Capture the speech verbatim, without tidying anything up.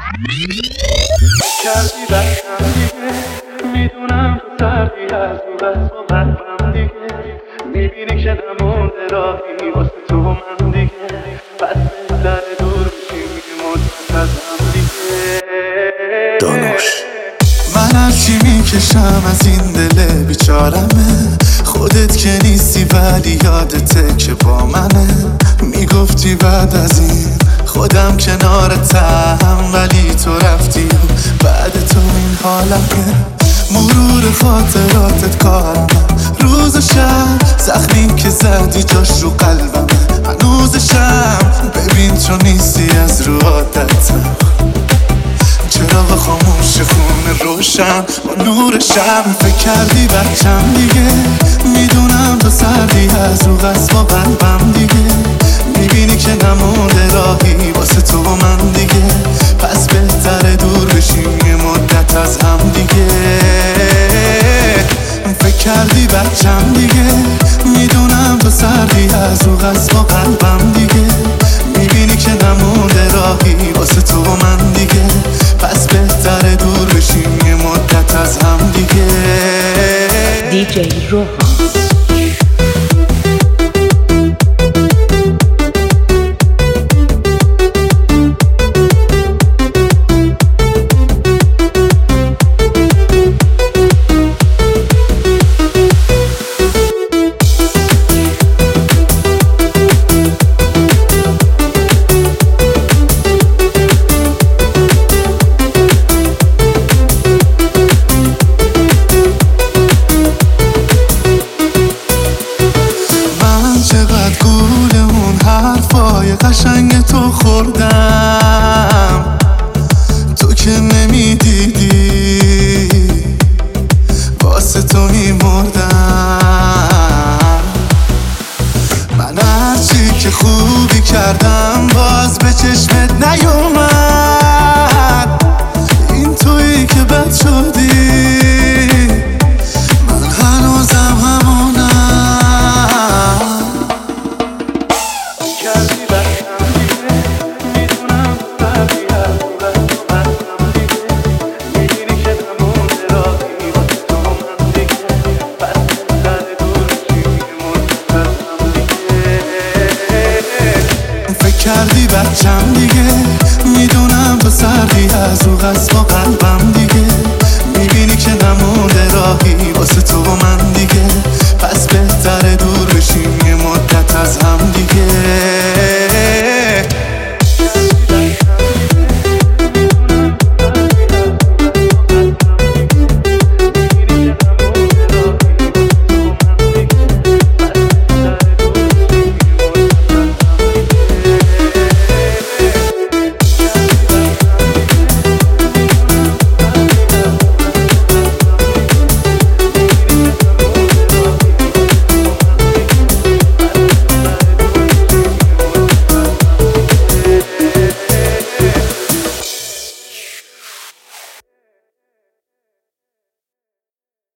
کردی بستم دیگه، میدونم تو سردی از اون بس با قلبم دیگه، میبینی که نمونده راهی واسه تو من دیگه، پس بهتر دور بشیم یه مدت از هم دیگه. دانوش من هرچی میکشم از این دل بیچارمه، خودت که نیستی ولی یادته که با منه. میگفتی بعد از این خودم کنارتم، ولی تو رفتی و بعد تو این حالمه. مرور خاطراتت کارمه، روز و شب زخمی که زدی جاش رو قلبمه. هنوزشم ببین تو نیستی از رو عادتم، چراغ خاموش خونه روشن با نور شب. فکر کردی بچم دیگه، میدونم تو سردی از رو قصد با قلبم دیگه، میبینی که نمونده راهی واسه تو من دیگه، پس بهتره دور بشیم یه مدت از هم دیگه. فکر کردی بچم دیگه، میدونم تو سردی از رو قصد با قلبم دیگه، میبینی که نمونده راهی واسه تو من دیگه، پس بهتره دور بشیم یه مدت از هم دیگه. دیجی روحان قشنگ تو خوردم، تو که نمیدیدی واسه تو میمردم. من هرچی که خوبی کردم باز به چشمت نیومد.